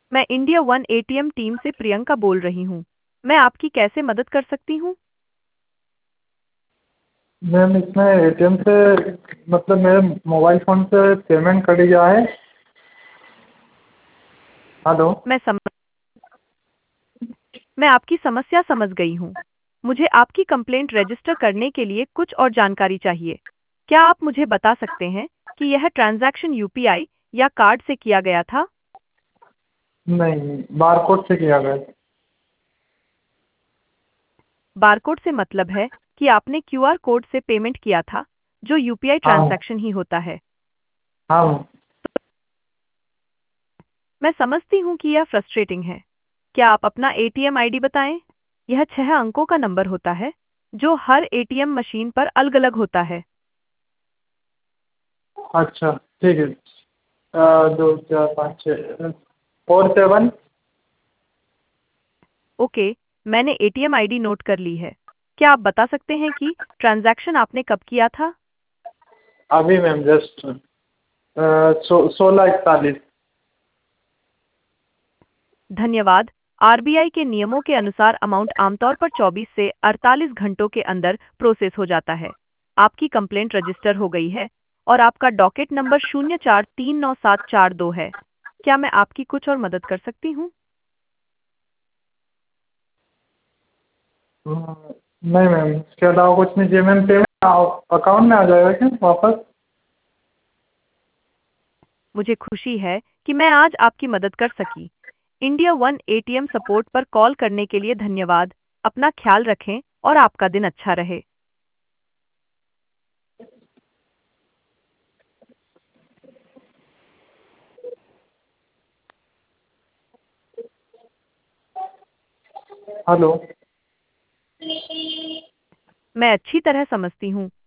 मैं India one ATM team से प्रियंका बोल रही हूँ। मैं आपकी कैसे मदद कर सकती हूँ? मैम इसमें एटीएम से मतलब मेरे मोबाइल फ़ोन से पेमेंट कट गया है। हेलो। मैं सम मैं आपकी समस्या समझ गई हूँ। मुझे आपकी कंप्लेंट रजिस्टर करने के लिए कुछ और जानकारी चाहिए। क्या आप मुझे बता सकते हैं कि यह ट्रांजैक्शन यूपीआई या कार्ड से किया गया था? नहीं, बारकोड से किया गया। बारकोड से मतलब है कि आपने क्यूआर कोड से पेमेंट किया था, जो यूपीआई हाँ। ट्रांजैक्शन ही होता है। हाँ। मैं समझती हूँ कि यह फ्रस्ट्रेटिंग है। क्या आप अपना एटीएम आईडी बताएं? यह 6 अंकों का नंबर होता है, जो हर एटीएम मशीन पर अलग-अलग होता है। अच्छा, ठीक है। 2 4 5 6 4 7। ओके, मैंने एटीएम आईडी नोट कर ली है। क्या आप बता सकते हैं कि ट्रांजैक्शन आपने कब किया था? अभी मैम जस्ट 16:41। धन्यवाद। आरबीआई के नियमों के अनुसार अमाउंट आमतौर पर 24 से 48 घंटों के अंदर प्रोसेस हो जाता है। आपकी कंप्लेंट रजिस्टर हो गई है और आपका डॉकेट नंबर 04394742 है। क्या मैं आपकी कुछ और मदद कर सकती हूँ? नहीं मैम, इसके अलावा कुछ नहीं चाहिए मैम। पेमेंट अकाउंट में आ जाएगा क्या वापस? मुझे खुशी है कि मैं आज आपकी मदद कर सकी। इंडिया वन एटीएम सपोर्ट पर कॉल करने के लिए धन्यवाद। अपना ख्याल रखें और आपका दिन अच्छा रहे। हेलो। मैं अच्छी तरह समझती हूँ